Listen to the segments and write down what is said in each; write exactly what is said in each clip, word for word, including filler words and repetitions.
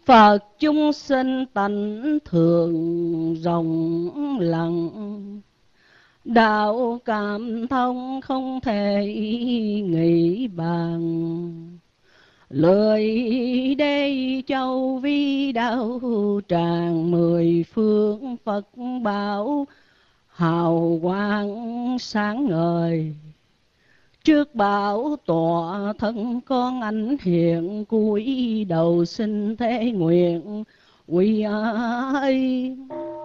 Phật chúng sinh tánh thường rộng lặng, đạo cảm thông không thể nghĩ bàn. Lời đây châu vi đạo tràng, mười phương Phật bảo hào quang sáng ngời. Trước bảo tọa thân con ánh hiện, cúi đầu xin thế nguyện quy y.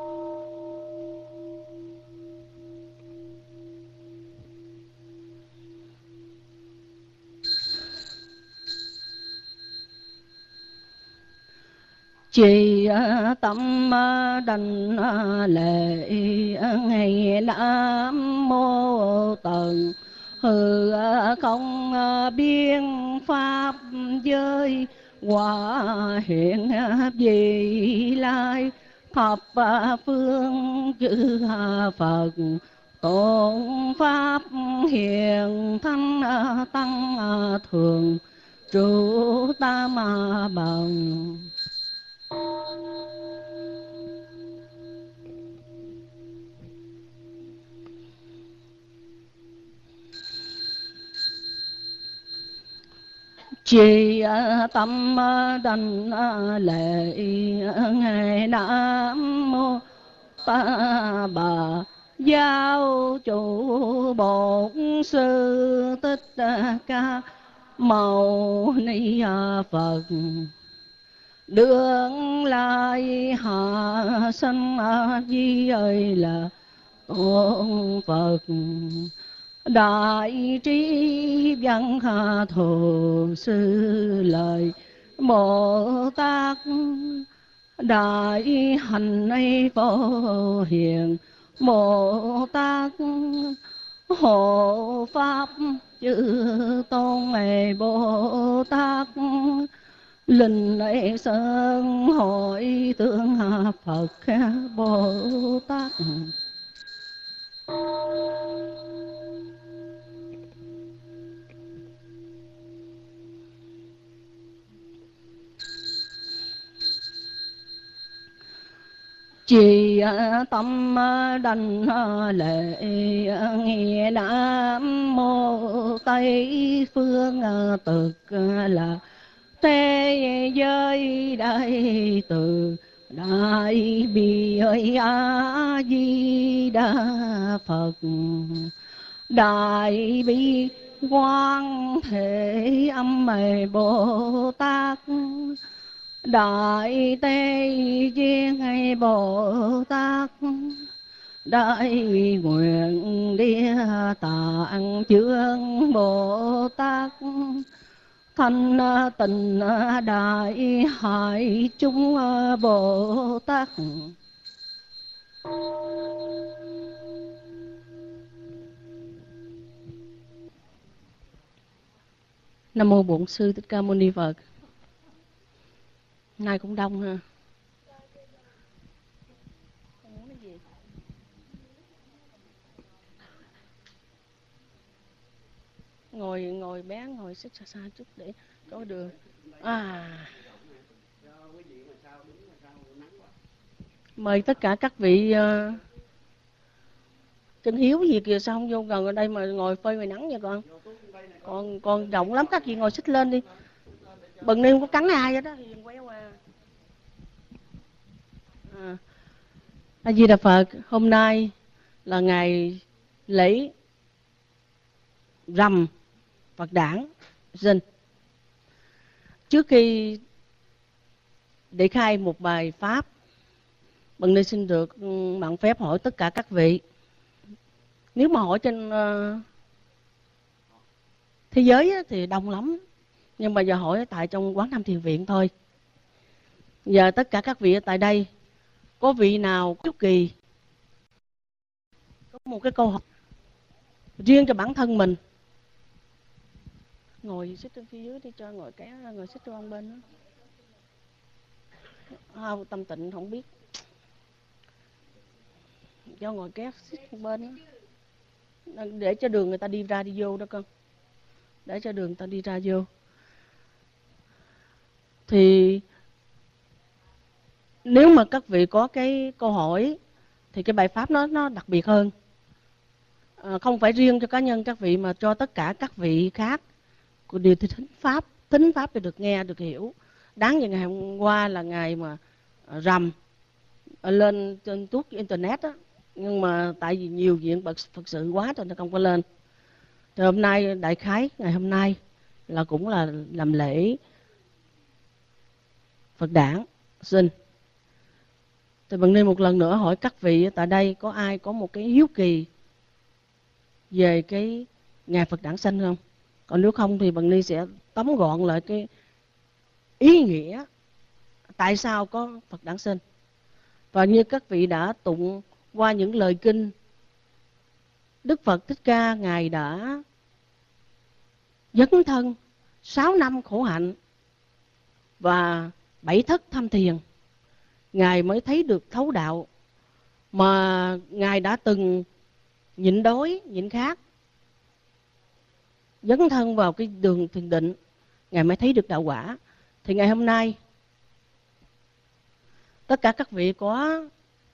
Chỉ tâm đảnh lễ ngày Nam mô Tần hư không biên pháp giới, hòa hiện vị lai thập phương chư Phật. Tôn pháp hiền thanh tăng thường trụ tam bằng. Chỉ tâm đảnh lễ ngày Nam mô Ta Bà Giáo chủ Bổn Sư Thích Ca Mâu Ni Phật. Đương lai hạ sanh di ơi là Tôn Phật. Đại trí văn hà thù sư lời Bồ Tát. Đại hành ấy phổ hiền Bồ Tát. Hộ pháp chư tôn ấy Bồ Tát. Linh ấy sơn hội tượng Phật Bồ Tát. Chỉ tâm đảnh lễ nghe Nam mô Tây phương cực là thế giới đại từ. Đại bi ơi A Di Đà Phật. Đại bi quang thể âm mày Bồ Tát. Đại tê duyên hay Bồ Tát. Đại nguyện địa tạng chương Bồ Tát. Thanh tịnh đại hải chúng Bồ Tát. Nam mô Bổn Sư Thích Ca Mâu Ni Phật. Nay cũng đông ha. Ngồi ngồi bé ngồi xích xa xa chút để có đường. À. Mời tất cả các vị uh, kính hiếu gì kìa, sao không vô gần ở đây mà ngồi phơi ngoài nắng vậy con? Còn còn rộng lắm, các vị ngồi xích lên đi. Bần ni không có cắn ai hết đó thì quay qua. À. A Di Đà Phật. Hôm nay là ngày lễ rằm Phật đản Dinh. Trước khi để khai một bài pháp, Bần ni xin được mạn phép hỏi tất cả các vị. Nếu mà hỏi trên uh, thế giới á, thì đông lắm. Nhưng mà giờ hỏi tại trong Quán Nam Thiền Viện thôi. Giờ tất cả các vị ở tại đây, có vị nào chút kỳ có một cái câu hỏi riêng cho bản thân mình, ngồi xích trên phía dưới đi, cho ngồi ké ngồi xích trên bên đó. Không, tâm tịnh không biết, cho ngồi ké xích bên đó, để cho đường người ta đi ra đi vô đó con, để cho đường người ta đi ra vô. Thì nếu mà các vị có cái câu hỏi thì cái bài pháp nó nó đặc biệt hơn, à, không phải riêng cho cá nhân các vị mà cho tất cả các vị khác đều thính pháp, thính pháp để được nghe được hiểu. Đáng như ngày hôm qua là ngày mà rằm lên trên tuốt internet á, nhưng mà tại vì nhiều chuyện bật Phật sự quá cho nên không có lên. Thì hôm nay đại khái ngày hôm nay là cũng là làm lễ Phật đản sinh. Thì bằng nên một lần nữa hỏi các vị tại đây có ai có một cái hiếu kỳ về cái ngày Phật đản sinh không? Còn nếu không thì bằng ni sẽ tóm gọn lại cái ý nghĩa tại sao có Phật đản sinh. Và như các vị đã tụng qua những lời kinh, Đức Phật Thích Ca Ngài đã dấn thân sáu năm khổ hạnh và bảy thất tham thiền, Ngài mới thấy được thấu đạo. Mà Ngài đã từng nhịn đói, nhịn khát, dấn thân vào cái đường thiền định, Ngài mới thấy được đạo quả. Thì ngày hôm nay tất cả các vị có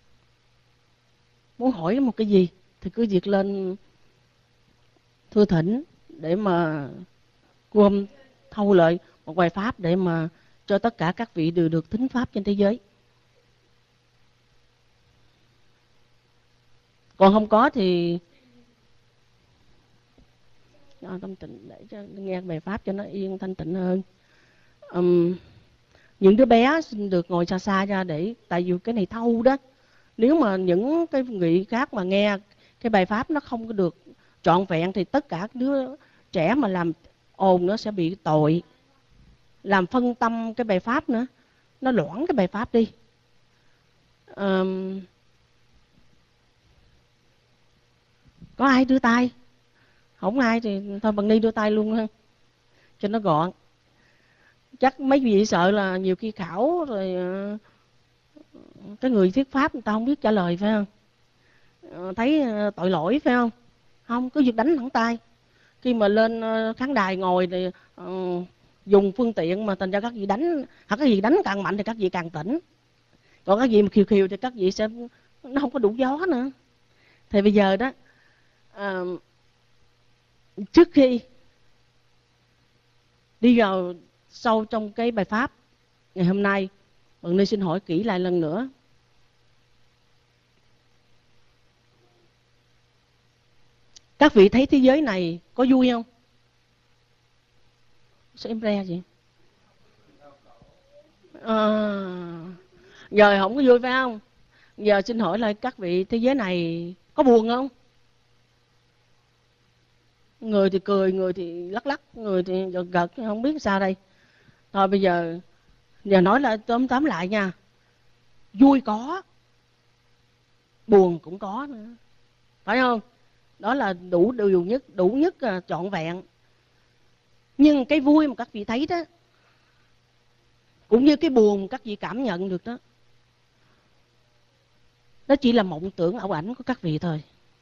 muốn hỏi một cái gì thì cứ việc lên thưa thỉnh để mà gom thâu lợi một bài pháp để mà cho tất cả các vị đều được thính pháp trên thế giới. Còn không có thì tâm tịnh để cho nghe bài pháp cho nó yên thanh tịnh hơn. Um, những đứa bé xin được ngồi xa xa ra để tại vì cái này thâu đó. Nếu mà những cái vị khác mà nghe cái bài pháp nó không có được trọn vẹn thì tất cả đứa trẻ mà làm ồn nó sẽ bị tội, làm phân tâm cái bài pháp nữa, nó loãng cái bài pháp đi. Um, có ai đưa tay? Không ai thì thôi bằng ni đưa tay luôn ha, cho nó gọn. Chắc mấy vị sợ là nhiều khi khảo rồi cái người thuyết pháp người ta không biết trả lời phải không? Thấy tội lỗi phải không? Không, cứ việc đánh thẳng tay. Khi mà lên khán đài ngồi thì uh, dùng phương tiện mà thành ra các vị đánh, hoặc các vị đánh càng mạnh thì các vị càng tỉnh. Còn các vị mà khiều khiều thì các vị sẽ nó không có đủ gió nữa. Thì bây giờ đó uh, trước khi đi vào sâu trong cái bài pháp ngày hôm nay, Bằng Ni xin hỏi kỹ lại lần nữa. Các vị thấy thế giới này có vui không? Sao em re vậy? À, giờ không có vui phải không? Giờ xin hỏi lại các vị, thế giới này có buồn không? Người thì cười, người thì lắc lắc, người thì gật gật, không biết sao đây. Thôi bây giờ giờ nói lại tóm tóm lại nha. Vui có, buồn cũng có nữa, phải không? Đó là đủ điều nhất, đủ nhất là trọn vẹn. Nhưng cái vui mà các vị thấy đó, cũng như cái buồn các vị cảm nhận được đó, nó chỉ là mộng tưởng ảo ảnh của các vị thôi.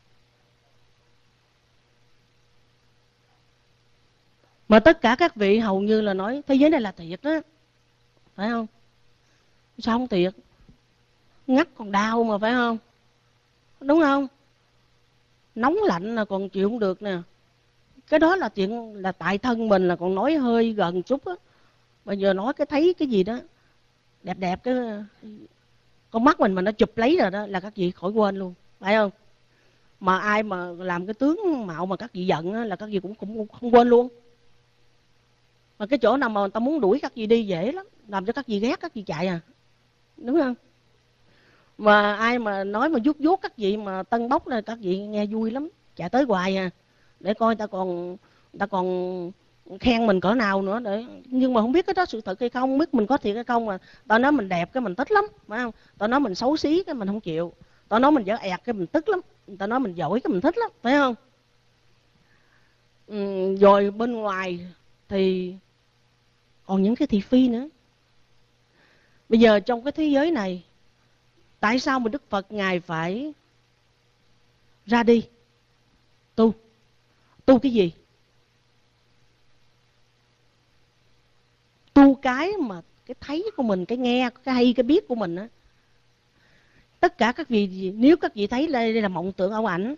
Mà tất cả các vị hầu như là nói thế giới này là thiệt đó, phải không? Sao không thiệt? Ngắt còn đau mà, phải không? Đúng không? Nóng lạnh là còn chịu không được nè. Cái đó là chuyện là tại thân mình là còn nói hơi gần chút á. Bây giờ nói cái thấy cái gì đó đẹp đẹp cái con mắt mình mà nó chụp lấy rồi đó là các vị khỏi quên luôn, phải không? Mà ai mà làm cái tướng mạo mà các vị giận á, là các vị cũng, cũng không quên luôn. Mà cái chỗ nào mà người ta muốn đuổi các vị đi dễ lắm, làm cho các vị ghét các vị chạy à, đúng không? Mà ai mà nói mà vuốt vuốt các vị mà tân bốc là các vị nghe vui lắm, chạy tới hoài à, để coi ta còn ta còn khen mình cỡ nào nữa để. Nhưng mà không biết cái đó sự thật hay không, không biết mình có thiệt hay không. Mà tao nói mình đẹp cái mình thích lắm, phải không? Tao nói mình xấu xí cái mình không chịu, tao nói mình dở ẹt cái mình tức lắm, tao nói mình giỏi cái mình thích lắm, phải không? Ừ, rồi bên ngoài thì còn những cái thị phi nữa. Bây giờ trong cái thế giới này, tại sao mà Đức Phật Ngài phải ra đi tu? Tu cái gì? Tu cái mà cái thấy của mình, cái nghe, cái hay, cái biết của mình á, Tất cả các vị, nếu các vị thấy đây là mộng tưởng ảo ảnh,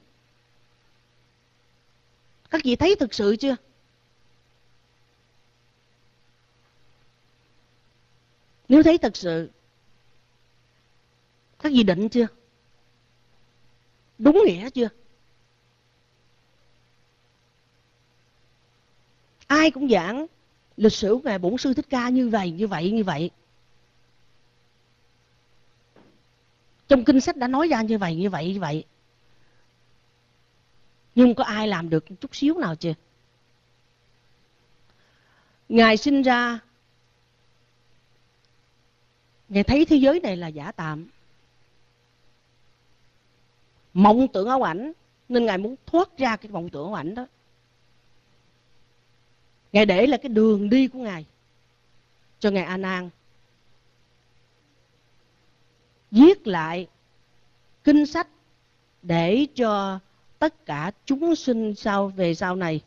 các vị thấy thực sự chưa? Nếu thấy thật sự, các vị định chưa? Đúng nghĩa chưa? Ai cũng giảng lịch sử của Ngài Bổn Sư Thích Ca như vậy, như vậy, như vậy. Trong kinh sách đã nói ra như vậy, như vậy, như vậy. Nhưng có ai làm được chút xíu nào chưa? Ngài sinh ra, Ngài thấy thế giới này là giả tạm, mộng tưởng ảo ảnh, nên Ngài muốn thoát ra cái mộng tưởng ảo ảnh đó. Ngài để là cái đường đi của Ngài cho Ngài A Nan viết lại kinh sách để cho tất cả chúng sinh sau về sau này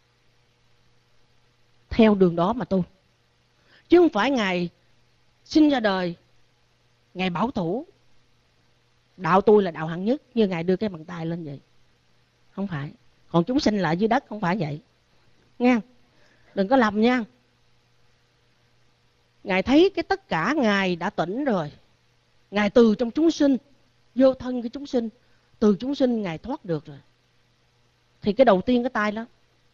theo đường đó mà tu. Chứ không phải Ngài sinh ra đời, Ngài bảo thủ đạo tôi là đạo hạng nhất, như Ngài đưa cái bàn tay lên vậy. Không phải. Còn chúng sinh lại dưới đất không phải vậy nha. Đừng có lầm nha. Ngài thấy cái tất cả Ngài đã tỉnh rồi. Ngài từ trong chúng sinh vô thân cái chúng sinh, từ chúng sinh Ngài thoát được rồi. Thì cái đầu tiên cái tay đó,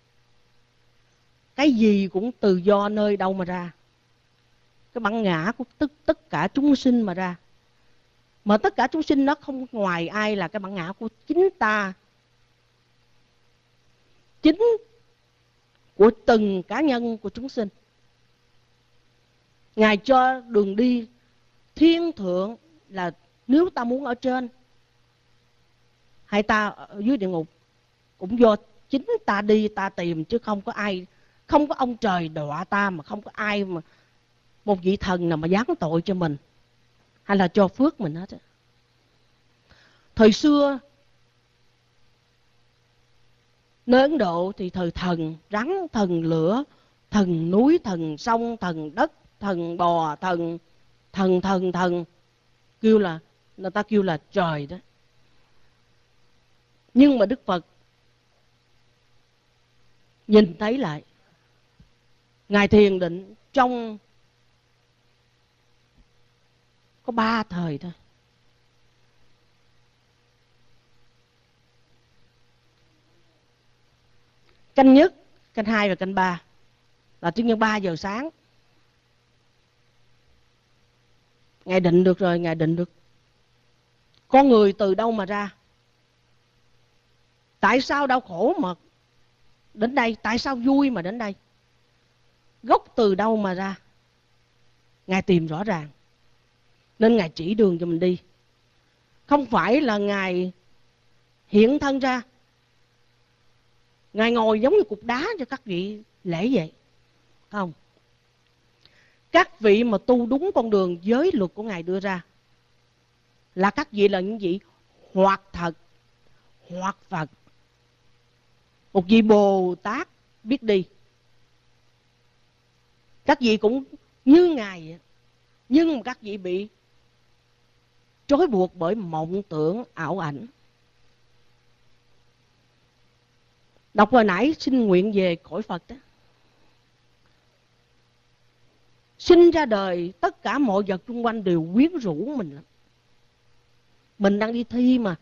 cái gì cũng từ do nơi đâu mà ra? Cái bản ngã của tất, tất cả chúng sinh mà ra. Mà tất cả chúng sinh đó không ngoài ai là cái bản ngã của chính ta, chính của từng cá nhân của chúng sinh. Ngài cho đường đi thiên thượng là nếu ta muốn ở trên hay ta ở dưới địa ngục cũng do chính ta đi ta tìm, chứ không có ai, không có ông trời đọa ta, mà không có ai mà một vị thần nào mà giáng tội cho mình hay là cho phước mình hết. Thời xưa nơi Ấn Độ thì thời thần rắn, thần lửa, thần núi, thần sông, thần đất, thần bò, thần thần thần thần kêu là, người ta kêu là trời đó. Nhưng mà Đức Phật nhìn thấy lại, Ngài thiền định trong có ba thời thôi. Canh nhất, canh hai và canh ba là tiếng nhân ba giờ sáng. Ngài định được rồi, Ngài định được con người từ đâu mà ra, tại sao đau khổ mà đến đây, tại sao vui mà đến đây, gốc từ đâu mà ra. Ngài tìm rõ ràng nên Ngài chỉ đường cho mình đi. Không phải là Ngài hiện thân ra, Ngài ngồi giống như cục đá cho các vị lễ vậy. Không. Các vị mà tu đúng con đường giới luật của Ngài đưa ra là các vị là những vị hoặc thật, hoặc Phật. Một vị Bồ Tát biết đi. Các vị cũng như Ngài, nhưng mà các vị bị trói buộc bởi mộng tưởng ảo ảnh. Đọc hồi nãy xin nguyện về cõi Phật đó. Sinh ra đời, tất cả mọi vật xung quanh đều quyến rũ mình lắm. Mình đang đi thi mà.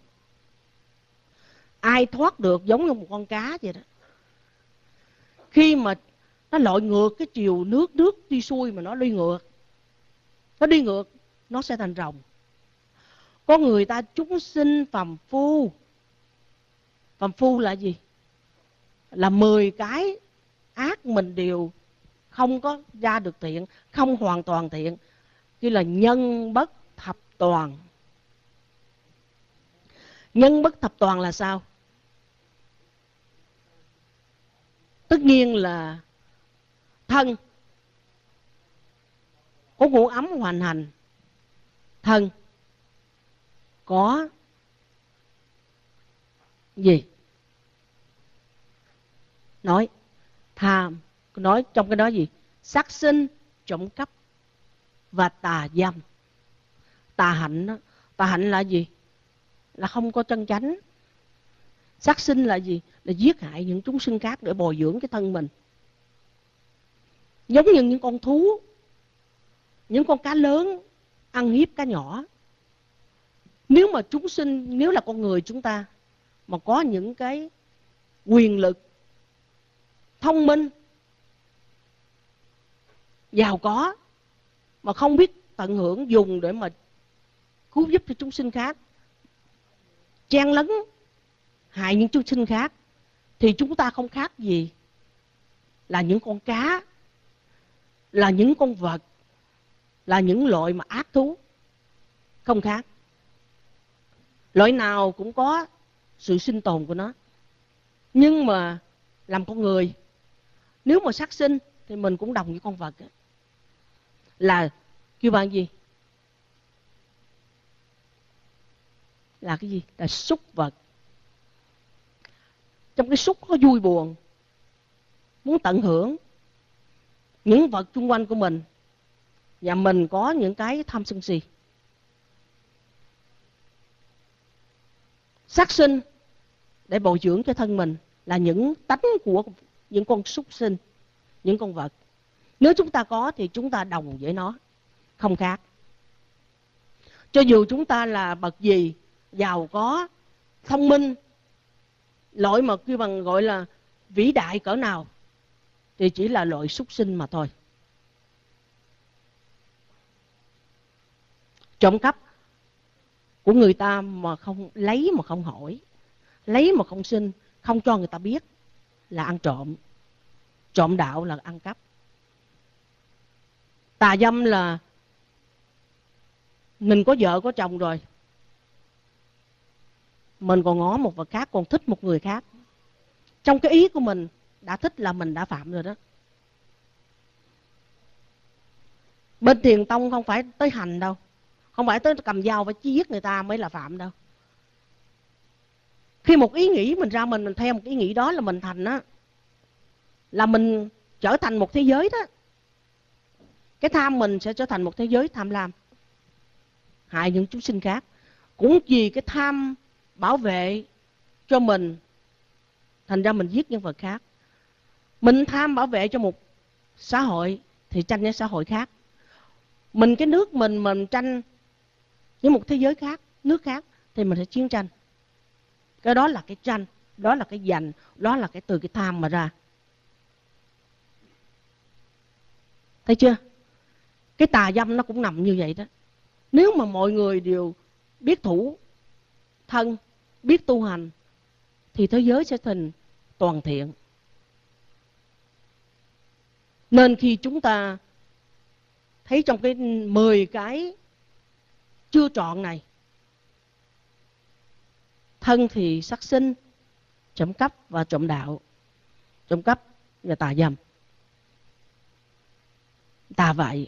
Ai thoát được giống như một con cá vậy đó. Khi mà nó lội ngược cái chiều nước, nước đi xuôi mà nó đi ngược, nó đi ngược, nó sẽ thành rồng. Có người ta chúng sinh phàm phu. Phàm phu là gì? Là mười cái ác mình đều không có ra được thiện, không hoàn toàn thiện, kia là nhân bất thập toàn. Nhân bất thập toàn là sao? Tất nhiên là thân có ngũ ấm hoành hành, thân có gì? Nói tham, nói trong cái đó gì? Sát sinh, trộm cắp và tà dâm. Tà hạnh đó, Tà hạnh là gì? Là không có chân chánh. Sát sinh là gì? Là giết hại những chúng sinh khác để bồi dưỡng cái thân mình. Giống như những con thú, những con cá lớn ăn hiếp cá nhỏ. Nếu mà chúng sinh, nếu là con người chúng ta mà có những cái quyền lực, thông minh, giàu có, mà không biết tận hưởng dùng để mà cứu giúp cho chúng sinh khác, chen lấn hại những chúng sinh khác, thì chúng ta không khác gì là những con cá, là những con vật, là những loại mà ác thú. Không khác. Loại nào cũng có sự sinh tồn của nó. Nhưng mà làm con người, nếu mà sát sinh thì mình cũng đồng với con vật. Là kêu bạn gì? Là cái gì? Là súc vật. Trong cái súc có vui buồn, muốn tận hưởng những vật xung quanh của mình, và mình có những cái tham sân si. Sát sinh để bồi dưỡng cho thân mình là những tánh của những con súc sinh, những con vật. Nếu chúng ta có thì chúng ta đồng với nó, không khác. Cho dù chúng ta là bậc gì, giàu có, thông minh, loại mà kêu bằng gọi là vĩ đại cỡ nào, thì chỉ là loại súc sinh mà thôi. Trộm cắp của người ta mà không lấy, mà không hỏi, lấy mà không xin, không cho người ta biết là ăn trộm. Trộm đạo là ăn cắp. Tà dâm là mình có vợ có chồng rồi, mình còn ngó một vật khác, còn thích một người khác. Trong cái ý của mình đã thích là mình đã phạm rồi đó. Bên Thiền tông không phải tới hành đâu, không phải tới cầm dao và giết người ta mới là phạm đâu. Khi một ý nghĩ mình ra mình, mình theo một ý nghĩ đó là mình thành á, là mình trở thành một thế giới đó. Cái tham mình sẽ trở thành một thế giới tham lam, hại những chúng sinh khác. Cũng vì cái tham bảo vệ cho mình, thành ra mình giết nhân vật khác. Mình tham bảo vệ cho một xã hội thì tranh với xã hội khác. Mình cái nước mình mình tranh với một thế giới khác, nước khác, thì mình sẽ chiến tranh. Cái đó là cái tranh, đó là cái giành, đó là cái từ cái tham mà ra. Thấy chưa? Cái tà dâm nó cũng nằm như vậy đó. Nếu mà mọi người đều biết thủ thân, biết tu hành, thì thế giới sẽ thành toàn thiện. Nên khi chúng ta thấy trong cái mười cái chưa trọn này, thân thì sát sinh, trộm cắp và trộm đạo, trộm cắp và tà dâm. Ta vậy,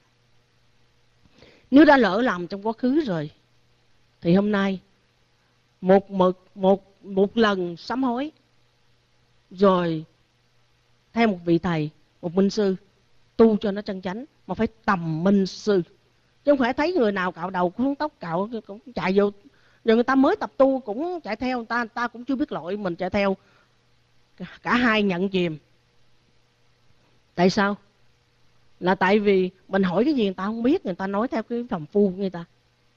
nếu đã lỡ làm trong quá khứ rồi, thì hôm nay một một một một lần sám hối, rồi theo một vị thầy, một minh sư tu cho nó chân chánh, mà phải tầm minh sư, chứ không phải thấy người nào cạo đầu cũng tóc cạo cũng chạy vô. Rồi người ta mới tập tu cũng chạy theo, người ta, người ta cũng chưa biết lỗi, mình chạy theo, cả hai nhận chìm. Tại sao? Là tại vì mình hỏi cái gì người ta không biết, người ta nói theo cái phàm phu của người ta.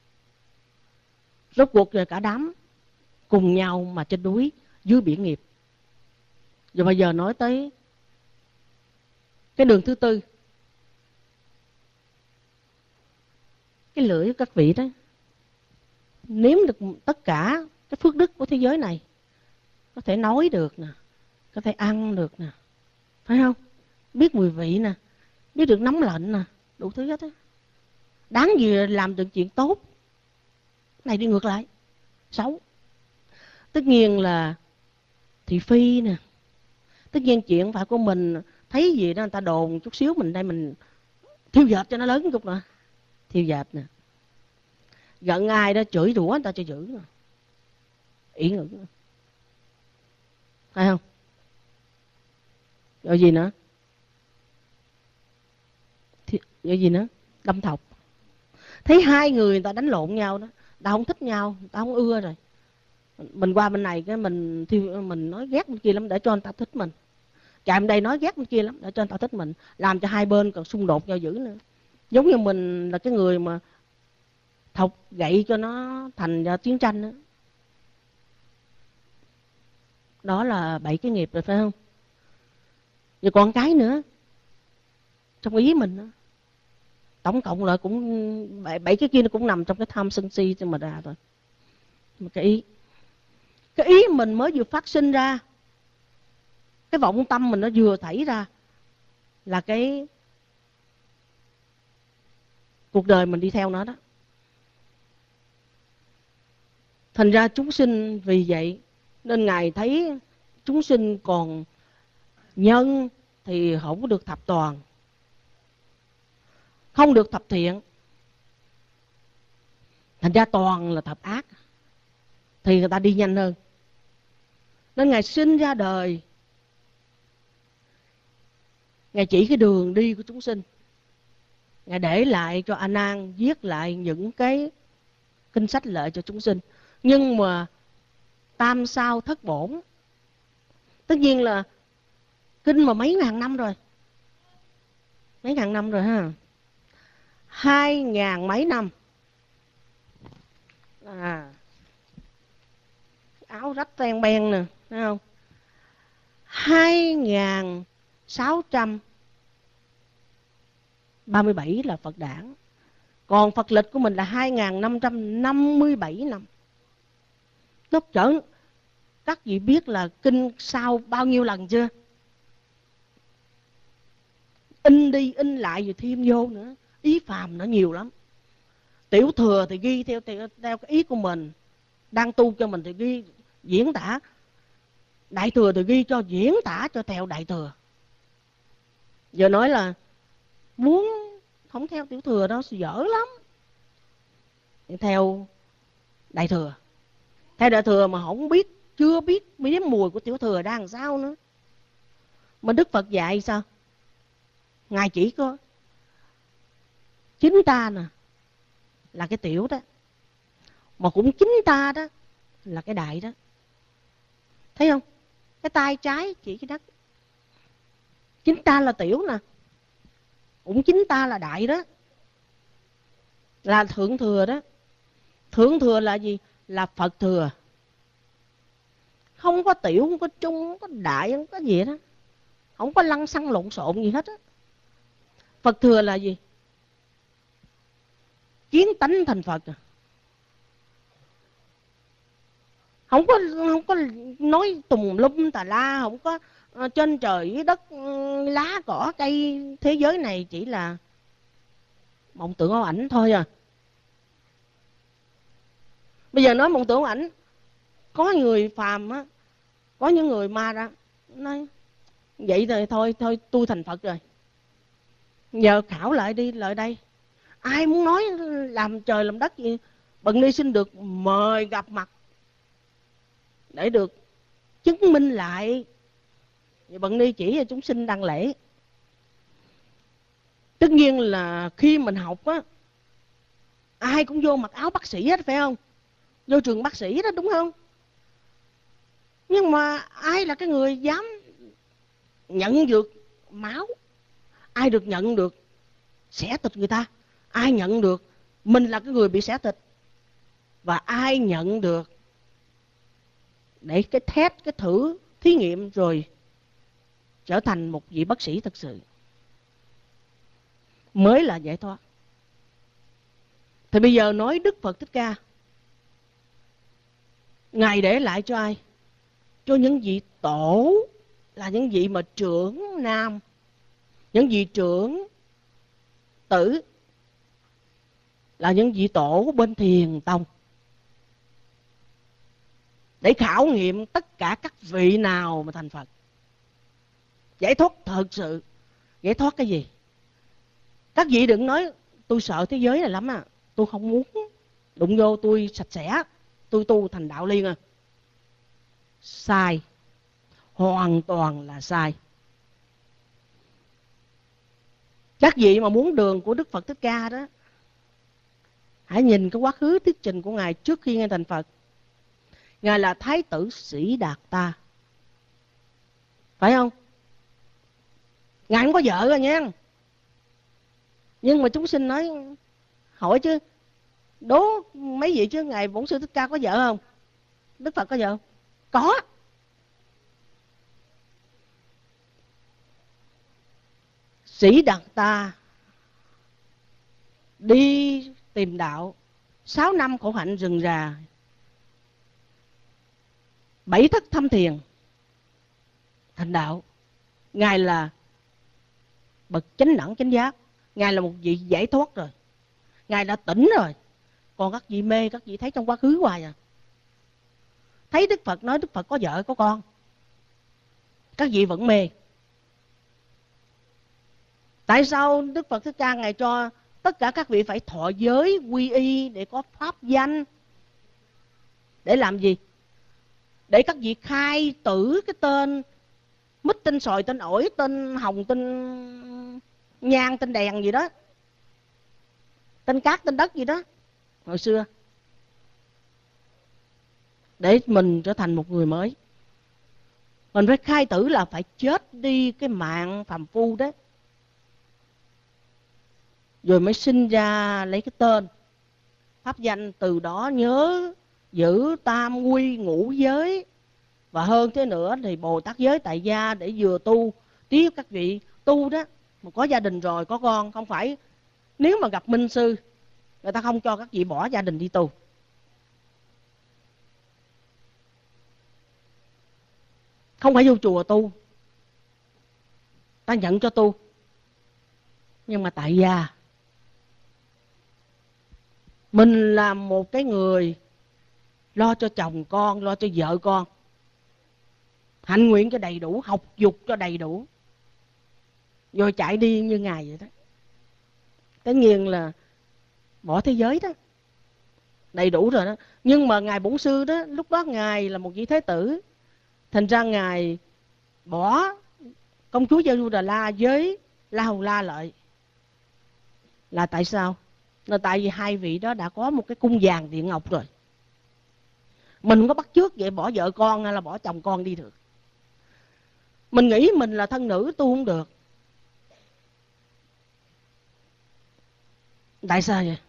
Rốt cuộc rồi cả đám cùng nhau mà trên núi dưới biển nghiệp. Rồi bây giờ nói tới cái đường thứ tư, cái lưỡi của các vị đó nếm được tất cả cái phước đức của thế giới này, có thể nói được nè, có thể ăn được nè, phải không? Biết mùi vị nè, biết được nóng lạnh nè, đủ thứ hết á. Đáng gì làm được chuyện tốt, này đi ngược lại, xấu. Tất nhiên là thị phi nè, tất nhiên chuyện phải của mình, thấy gì đó người ta đồn chút xíu, mình đây mình thiêu dệt cho nó lớn chút nè, thiêu dệt nè. Giận ai đó chửi rủa người ta cho dữ nè, ỷ ngữ nè, phải không? Rồi gì nữa? Rồi gì nữa? Đâm thọc. Thấy hai người người ta đánh lộn nhau đó, ta không thích nhau, ta không ưa rồi. Mình qua bên này cái mình thiêu, mình nói ghét bên kia lắm để cho người ta thích mình. Chạy bên đây nói ghét bên kia lắm để cho người ta thích mình, làm cho hai bên còn xung đột nhau dữ nữa. Giống như mình là cái người mà thọc gậy cho nó thành ra chiến tranh đó. Đó là bảy cái nghiệp rồi phải không? Rồi còn cái nữa trong ý mình đó, tổng cộng lại cũng bảy, bảy cái kia nó cũng nằm trong cái tham sân si cho mà ra thôi. Mà cái ý cái ý mình mới vừa phát sinh ra, cái vọng tâm mình nó vừa thảy ra là cái cuộc đời mình đi theo nó đó. Thành ra chúng sinh vì vậy nên Ngài thấy chúng sinh còn nhân thì không có được thập toàn, không được thập thiện, thành ra toàn là thập ác, thì người ta đi nhanh hơn. Nên Ngài sinh ra đời, Ngài chỉ cái đường đi của chúng sinh. Ngài để lại cho A Nan viết lại những cái kinh sách lợi cho chúng sinh. Nhưng mà tam sao thất bổn, tất nhiên là kinh mà mấy ngàn năm rồi, mấy ngàn năm rồi ha, hai ngàn mấy năm à, áo rách ten ben nè, thấy không? Hai ngàn sáu trăm ba mươi bảy là Phật đản, còn Phật lịch của mình là hai ngàn năm trăm năm mươi bảy năm. Nó trở, các vị biết là kinh sau bao nhiêu lần chưa? In đi in lại rồi thêm vô nữa, ý phàm nó nhiều lắm. Tiểu thừa thì ghi theo, theo, theo cái ý của mình, đang tu cho mình thì ghi diễn tả. Đại thừa thì ghi cho diễn tả cho theo đại thừa. Giờ nói là muốn không theo tiểu thừa đó dở lắm, theo đại thừa. Theo đại thừa mà không biết, chưa biết miếng mùi của tiểu thừa đang làm sao nữa. Mà Đức Phật dạy sao? Ngài chỉ có chính ta nè là cái tiểu đó, mà cũng chính ta đó là cái đại đó. Thấy không? Cái tay trái chỉ cái đất, chính ta là tiểu nè, cũng chính ta là đại đó, là thượng thừa đó. Thượng thừa là gì? Là Phật thừa. Không có tiểu, không có trung, không có đại, không có gì đó, không có lăng xăng lộn xộn gì hết á. Phật thừa là gì? Kiến tánh thành Phật à. Không có, không có nói tùm lum tà la, không có uh, trên trời dưới đất, uh, lá cỏ cây thế giới này chỉ là mộng tưởng ảo ảnh thôi à. Bây giờ nói mộng tưởng ảo ảnh, có người phàm á, có những người ma ra nói vậy rồi thôi, thôi tôi thành Phật rồi. Giờ khảo lại đi, lại đây ai muốn nói làm trời làm đất gì, Bần Ni xin được mời gặp mặt để được chứng minh lại. Và Bần Ni chỉ cho chúng sinh đăng lễ. Tất nhiên là khi mình học á, ai cũng vô mặc áo bác sĩ hết phải không? Vô trường bác sĩ đó đúng không? Nhưng mà ai là cái người dám nhận được máu? Ai được nhận được xẻ thịt người ta? Ai nhận được mình là cái người bị xẻ thịt? Và ai nhận được để cái test, cái thử, thí nghiệm rồi trở thành một vị bác sĩ thật sự mới là giải thoát. Thì bây giờ nói Đức Phật Thích Ca, Ngài để lại cho ai? Cho những vị tổ, là những vị mà trưởng nam, những vị trưởng tử, là những vị tổ bên Thiền Tông, để khảo nghiệm tất cả các vị nào mà thành Phật. Giải thoát thật sự. Giải thoát cái gì? Các vị đừng nói tôi sợ thế giới này lắm à, tôi không muốn đụng vô, tôi sạch sẽ, tôi tu thành đạo liên à. Sai. Hoàn toàn là sai. Các vị mà muốn đường của Đức Phật Thích Ca đó, Hãy nhìn cái quá khứ thuyết trình của Ngài trước khi Ngài thành Phật. Ngài là Thái tử Sĩ Đạt Ta, phải không? Ngài không có vợ rồi nha. Nhưng mà chúng sinh nói, hỏi chứ, đố mấy vị chứ, Ngài Bổn Sư Thích Ca có vợ không? Đức Phật có vợ không? Có. Sĩ Đạt Ta đi tìm đạo, sáu năm khổ hạnh rừng rà, bảy thất thâm thiền, thành đạo. Ngài là bậc chánh đẳng chánh giác. Ngài là một vị giải thoát rồi. Ngài đã tỉnh rồi. Còn các vị mê, các vị thấy trong quá khứ hoài à. Thấy Đức Phật nói Đức Phật có vợ có con, các vị vẫn mê. Tại sao Đức Phật Thích Ca Ngài cho tất cả các vị phải thọ giới quy y để có pháp danh? Để làm gì? Để các vị khai tử cái tên mít, tên sòi, tên ổi, tên hồng, tên nhang, tên đèn gì đó, tên cát, tên đất gì đó hồi xưa, để mình trở thành một người mới. Mình phải khai tử là phải chết đi cái mạng phàm phu đấy, rồi mới sinh ra lấy cái tên pháp danh. Từ đó nhớ giữ tam quy ngũ giới, và hơn thế nữa thì Bồ Tát giới tại gia, để vừa tu tiếp các vị tu đó mà có gia đình rồi có con. Không phải nếu mà gặp minh sư, người ta không cho các vị bỏ gia đình đi tu. Không phải vô chùa tu, ta nhận cho tu, nhưng mà tại gia. Mình là một cái người lo cho chồng con, lo cho vợ con, hạnh nguyện cho đầy đủ, học dục cho đầy đủ, rồi chạy đi như Ngài vậy đó. Tất nhiên là bỏ thế giới đó, đầy đủ rồi đó. Nhưng mà Ngài Bổn Sư đó, lúc đó Ngài là một vị thế tử, thành ra Ngài bỏ công chúa Gia Du Đà La với La Hầu La Lợi. Là tại sao? Là tại vì hai vị đó đã có một cái cung vàng điện ngọc rồi. Mình không có bắt chước vậy, bỏ vợ con hay là bỏ chồng con đi được. Mình nghĩ mình là thân nữ tu không được. Tại sao vậy?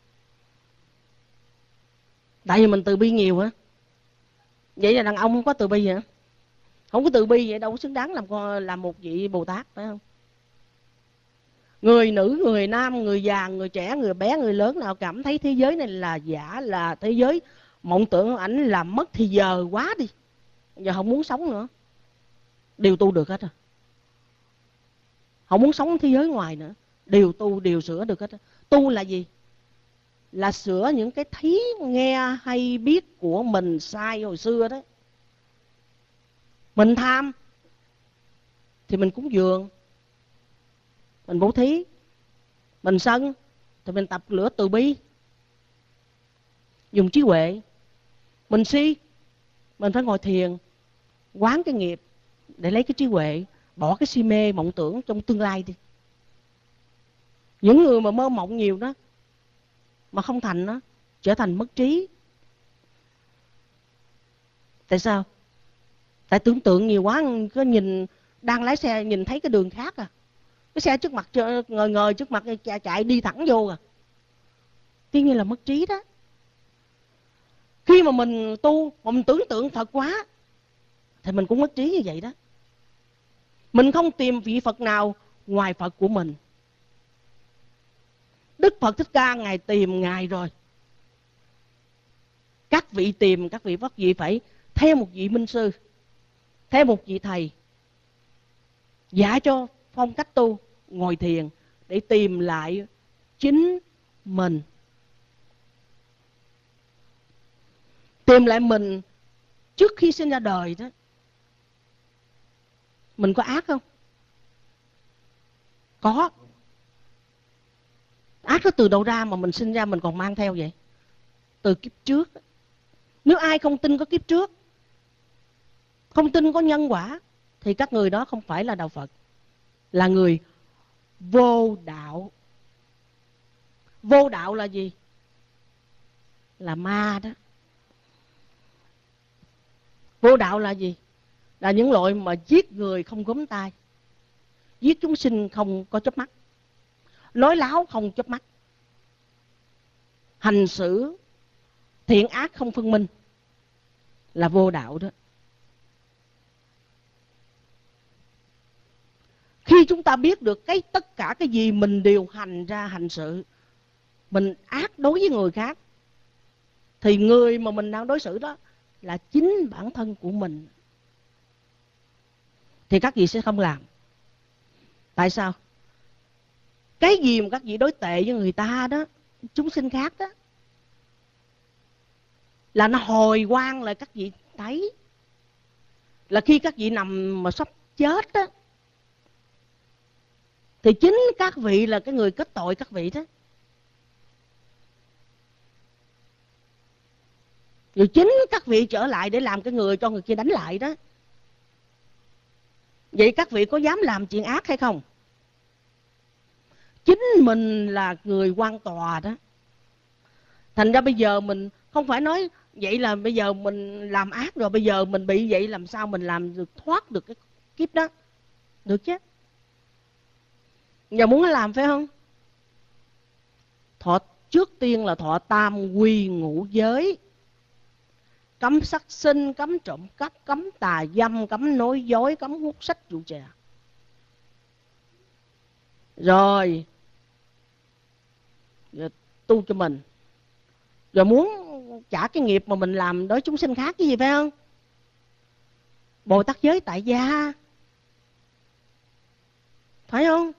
Tại vì mình từ bi nhiều hả? Vậy là đàn ông không có từ bi hả? Không có từ bi vậy đâu có xứng đáng làm làm một vị Bồ Tát, phải không? Người nữ, người nam, người già, người trẻ, người bé, người lớn nào cảm thấy thế giới này là giả, là thế giới mộng tưởng ảnh, làm mất thì giờ quá đi, giờ không muốn sống nữa, đều tu được hết rồi. Không muốn sống thế giới ngoài nữa, đều tu, đều sửa được hết. Tu là gì? Là sửa những cái thấy, nghe hay biết của mình sai hồi xưa đấy. Mình tham thì mình cúng dường, mình bố thí. Mình sân thì mình tập lửa từ bi, dùng trí huệ. Mình si, mình phải ngồi thiền, quán cái nghiệp để lấy cái trí huệ, bỏ cái si mê mộng tưởng trong tương lai đi. Những người mà mơ mộng nhiều đó mà không thành đó, trở thành mất trí. Tại sao? Tại tưởng tượng nhiều quá, có nhìn đang lái xe nhìn thấy cái đường khác à, cái xe trước mặt ngời ngời trước mặt chạy, chạy đi thẳng vô à. Tuy nhiên là mất trí đó. Khi mà mình tu mà mình tưởng tượng Phật quá thì mình cũng mất trí như vậy đó. Mình không tìm vị Phật nào ngoài Phật của mình. Đức Phật Thích Ca Ngài tìm Ngài rồi. Các vị tìm, các vị các vị phải theo một vị minh sư, theo một vị thầy, dạy cho phong cách tu, ngồi thiền để tìm lại chính mình. Tìm lại mình trước khi sinh ra đời đó. Mình có ác không? Có. Ác nó từ đâu ra mà mình sinh ra mình còn mang theo vậy? Từ kiếp trước. Nếu ai không tin có kiếp trước, không tin có nhân quả, thì các người đó không phải là đạo Phật, là người vô đạo. Vô đạo là gì? là ma đó. Vô đạo là gì? Là những loại mà giết người không gớm tay, giết chúng sinh không có chớp mắt, nói láo không chớp mắt, hành xử thiện ác không phân minh, là vô đạo đó. Khi chúng ta biết được cái tất cả cái gì mình điều hành ra hành sự, mình ác đối với người khác, thì người mà mình đang đối xử đó là chính bản thân của mình, thì các vị sẽ không làm. Tại sao? Cái gì mà các vị đối tệ với người ta đó, chúng sinh khác đó, là nó hồi quang lại các vị thấy. Là khi các vị nằm mà sắp chết đó, thì chính các vị là cái người kết tội các vị đó. Rồi chính các vị trở lại để làm cái người cho người kia đánh lại đó. Vậy các vị có dám làm chuyện ác hay không? Chính mình là người quan tòa đó. Thành ra bây giờ mình không phải nói vậy là bây giờ mình làm ác rồi, bây giờ mình bị vậy làm sao mình làm được thoát được cái kiếp đó. Được chứ. Giờ muốn làm phải không? Thọ trước tiên là thọ tam quy ngũ giới. Cấm sát sinh, cấm trộm cắp, cấm tà dâm, cấm nói dối, cấm hút sách rượu chè. Rồi, rồi tu cho mình. Rồi muốn trả cái nghiệp mà mình làm đối chúng sinh khác cái gì phải không? Bồ Tát giới tại gia, phải không?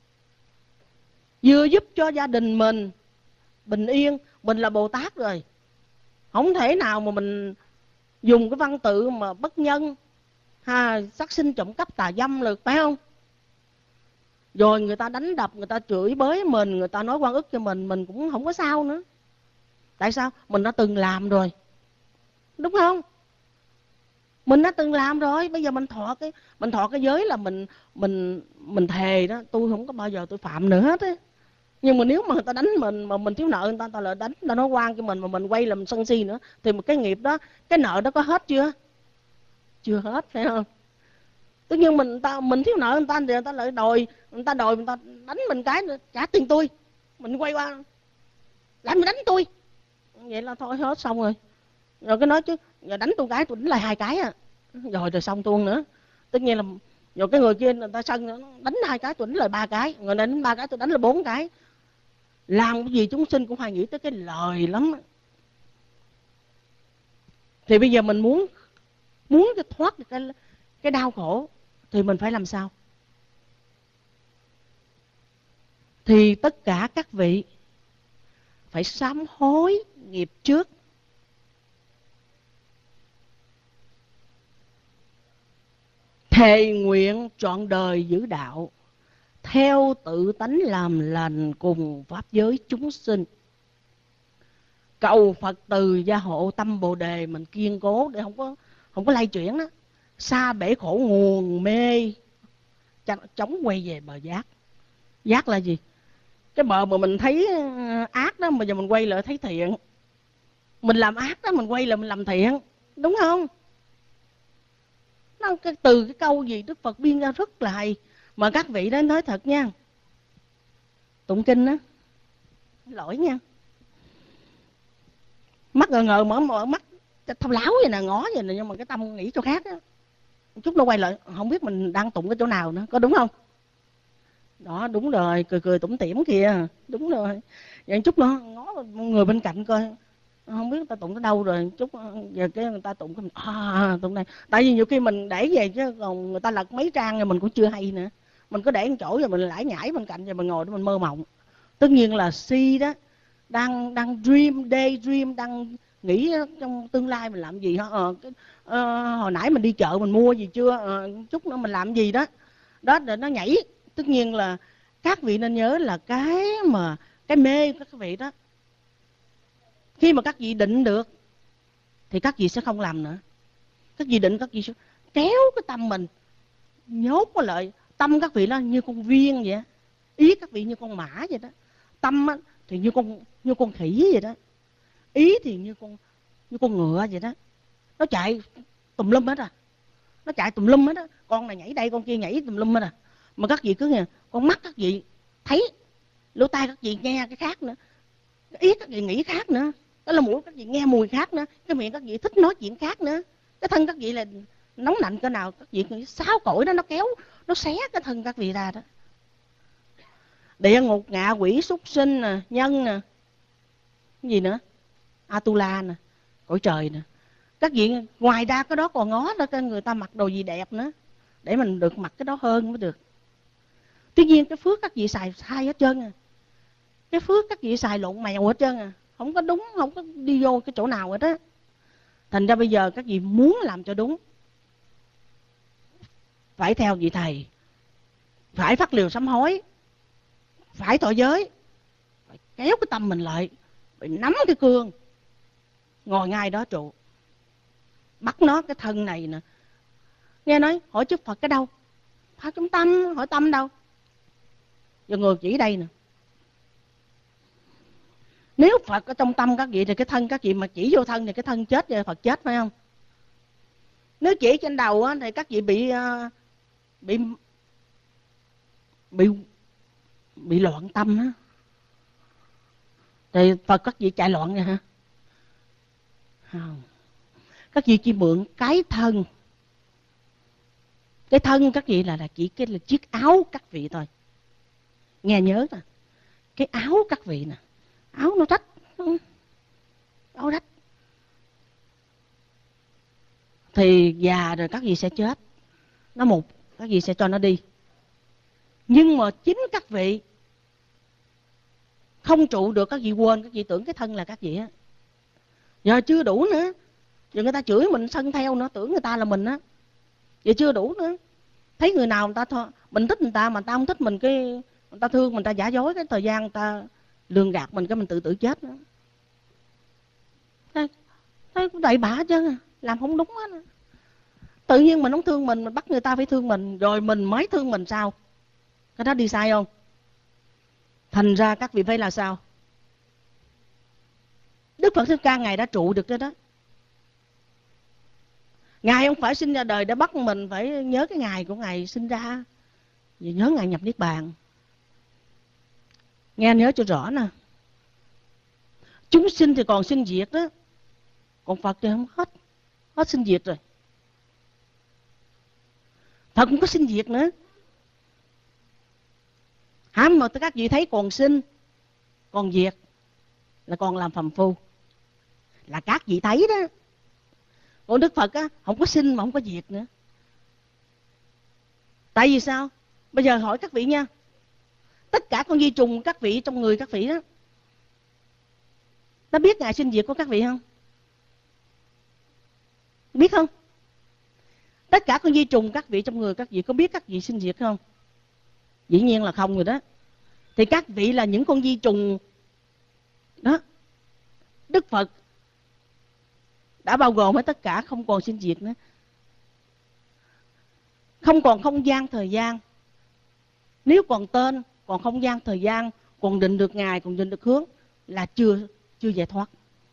Vừa giúp cho gia đình mình bình yên. Mình là Bồ Tát rồi, không thể nào mà mình dùng cái văn tự mà bất nhân ha, sát sinh trộm cắp tà dâm được, phải không? Rồi người ta đánh đập, người ta chửi bới mình, người ta nói oan ức cho mình, mình cũng không có sao nữa. Tại sao? Mình đã từng làm rồi, đúng không? Mình đã từng làm rồi, bây giờ mình thọ cái mình thọ cái giới là mình mình mình thề đó, tôi không có bao giờ tôi phạm nữa hết á. Nhưng mà nếu mà người ta đánh mình mà mình thiếu nợ người ta, người ta lại đánh, người ta nói oan cho mình mà mình quay làm sân si nữa, thì một cái nghiệp đó, cái nợ đó có hết chưa? Chưa hết, phải không? Tất nhiên mình ta mình thiếu nợ người ta thì người ta lại đòi, người ta đòi người ta đánh mình cái trả tiền tôi, mình quay qua lại mình đánh tôi, vậy là thôi hết xong rồi. Rồi cái nói chứ giờ đánh tôi cái tôi đánh lại hai cái à, rồi rồi xong tuôn nữa. Tất nhiên là rồi cái người kia người ta sân đánh hai cái tôi đánh lại ba cái, người này đánh ba cái tôi đánh lại bốn cái. Làm cái gì chúng sinh cũng hay nghĩ tới cái lời lắm. Thì bây giờ mình muốn muốn cái thoát được cái cái đau khổ thì mình phải làm sao? Thì tất cả các vị phải sám hối nghiệp trước. Thề nguyện trọn đời giữ đạo, theo tự tánh làm lành cùng pháp giới chúng sinh. Cầu Phật từ gia hộ tâm Bồ đề mình kiên cố để không có không có lay chuyển đó. Xa bể khổ nguồn mê, chống quay về bờ giác. Giác là gì? Cái bờ mà mình thấy ác đó, mà giờ mình quay lại thấy thiện. Mình làm ác đó, mình quay lại mình làm thiện, đúng không? Nó từ cái câu gì Đức Phật biên ra rất là hay. Mà các vị đó nói thật nha, tụng kinh đó, lỗi nha, mắt ngờ ngờ mở mở mắt thao láo vậy nè, ngó vậy nè, nhưng mà cái tâm nghĩ cho khác á. Chút nó quay lại không biết mình đang tụng cái chỗ nào nữa, có đúng không? Đó, đúng rồi, cười cười tủm tỉm kìa, đúng rồi. Vậy chút nó ngó người bên cạnh coi, không biết người ta tụng tới đâu rồi, chút giờ cái người ta tụng cái à, tụng này. Tại vì nhiều khi mình để về chứ còn người ta lật mấy trang rồi mình cũng chưa hay nữa. Mình cứ để một chỗ rồi mình lải nhải bên cạnh rồi mình ngồi đó mình mơ mộng. Tất nhiên là si đó, đang đang dream, day dream, đang nghĩ trong tương lai mình làm gì hả? Ờ, cái, ờ, hồi nãy mình đi chợ mình mua gì chưa? Ờ, chút nữa mình làm gì đó. Đó để nó nhảy. Tất nhiên là các vị nên nhớ là cái mà cái mê của các vị đó, khi mà các vị định được thì các vị sẽ không làm nữa. Các vị định, các vị sẽ kéo cái tâm mình nhốt có lợi. Tâm các vị nó như con viên vậy, ý các vị như con mã vậy đó. Tâm thì như con như con khỉ vậy đó. Ý thì như con như con ngựa vậy đó, nó chạy tùm lum hết à, nó chạy tùm lum hết á, con này nhảy đây con kia nhảy tùm lum hết à. Mà các vị cứ nghe, con mắt các vị thấy, lỗ tai các vị nghe cái khác nữa, cái ý các vị nghĩ khác nữa, cái lỗ mũi các vị nghe mùi khác nữa, cái miệng các vị thích nói chuyện khác nữa, cái thân các vị là nóng lạnh cỡ nào các vị sáu cõi đó nó kéo, nó xé cái thân các vị ra đó. Địa ngục, ngạ quỷ, súc sinh nè, nhân nè, cái gì nữa, Atula nè, cõi trời nè. Các vị ngoài ra cái đó còn ngó ra cái người ta mặc đồ gì đẹp nữa, để mình được mặc cái đó hơn mới được. Tuy nhiên cái phước các vị xài sai hết trơn à, cái phước các vị xài lộn mèo hết trơn à, không có đúng, không có đi vô cái chỗ nào hết á. Thành ra bây giờ các vị muốn làm cho đúng, phải theo vị thầy, phải phát liều sám hối, phải thọ giới, phải kéo cái tâm mình lại, phải nắm cái cương, ngồi ngay đó trụ, bắt nó cái thân này nè. Nghe nói hỏi trước Phật cái đâu, hỏi trong tâm, hỏi tâm đâu, giờ người chỉ đây nè. Nếu Phật ở trong tâm các vị thì cái thân các vị mà chỉ vô thân thì cái thân chết rồi, Phật chết phải không? Nếu chỉ trên đầu á, thì các vị bị bị bị bị loạn tâm á, thì Phật các vị chạy loạn rồi hả? Không. Các vị chỉ mượn cái thân, cái thân các vị là, là chỉ cái là chiếc áo các vị thôi. Nghe nhớ nè, cái áo các vị nè, áo nó rách, áo rách thì già rồi các vị sẽ chết, nó mục, các vị sẽ cho nó đi. Nhưng mà chính các vị không trụ được, các vị quên, các vị tưởng cái thân là các vị á. Giờ chưa đủ nữa, giờ người ta chửi mình sân theo nữa, tưởng người ta là mình á, giờ chưa đủ nữa. Thấy người nào người ta thôi, mình thích người ta mà người ta không thích mình, cái người ta thương mình, ta giả dối, cái thời gian người ta lường gạt mình, cái mình tự tử chết nữa. Thấy, thấy cũng đầy bả chứ, làm không đúng hết. Tự nhiên mình không thương mình, mình bắt người ta phải thương mình, rồi mình mới thương mình sao? Cái đó đi sai không? Thành ra các vị phải là sao? Đức Phật Thích Ca Ngài đã trụ được đó đó. Ngài không phải sinh ra đời để bắt mình phải nhớ cái ngày của Ngài sinh ra, vì nhớ Ngài nhập Niết Bàn. Nghe nhớ cho rõ nè. Chúng sinh thì còn sinh diệt đó, còn Phật thì không hết, hết sinh diệt rồi. Phật cũng có sinh diệt nữa. Hả, mà các vị thấy còn sinh, còn diệt là còn làm phàm phu, là các vị thấy đó. Còn Đức Phật á, không có sinh mà không có diệt nữa. Tại vì sao? Bây giờ hỏi các vị nha, tất cả con vi trùng các vị trong người các vị đó, nó biết Ngài sinh diệt của các vị không? Biết không? Tất cả con vi trùng các vị trong người các vị có biết các vị sinh diệt không? Dĩ nhiên là không rồi đó. Thì các vị là những con vi trùng đó. Đức Phật đã bao gồm hết tất cả, không còn sinh diệt nữa, không còn không gian thời gian. Nếu còn tên, còn không gian thời gian, còn định được ngày, còn định được hướng, là chưa chưa giải thoát.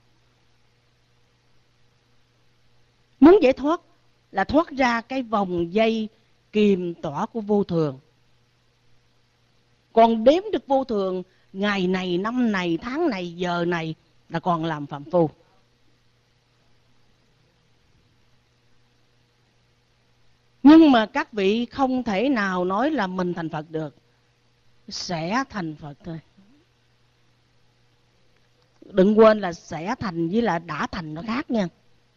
Muốn giải thoát là thoát ra cái vòng dây kiềm tỏa của vô thường. Còn đếm được vô thường, ngày này, năm này, tháng này, giờ này là còn làm phàm phu. Nhưng mà các vị không thể nào nói là mình thành Phật được. Sẽ thành Phật thôi. Đừng quên là sẽ thành với là đã thành nó khác nha.